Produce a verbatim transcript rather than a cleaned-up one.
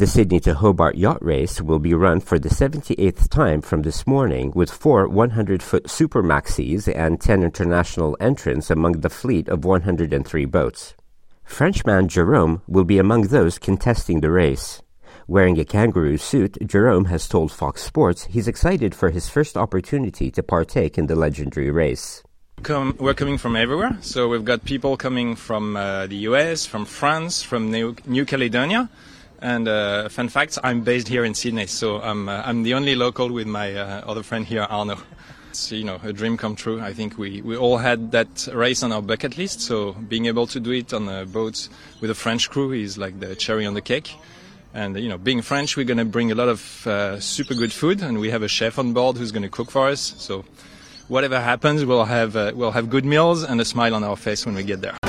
The Sydney to Hobart Yacht Race will be run for the seventy-eighth time from this morning, with four hundred-foot Super Maxis and ten international entrants among the fleet of one hundred three boats. Frenchman Jerome will be among those contesting the race. Wearing a kangaroo suit, Jerome has told Fox Sports he's excited for his first opportunity to partake in the legendary race. Come, we're coming from everywhere, so we've got people coming from uh, the U S, from France, from New, New Caledonia, and uh, fun fact, I'm based here in Sydney, so I'm uh, I'm the only local with my uh, other friend here, Arnaud. It's, you know, a dream come true. I think we, we all had that race on our bucket list, so being able to do it on a boat with a French crew is like the cherry on the cake. And, you know, being French, we're going to bring a lot of uh, super good food, and we have a chef on board who's going to cook for us, so whatever happens, we'll have uh, we'll have good meals and a smile on our face when we get there.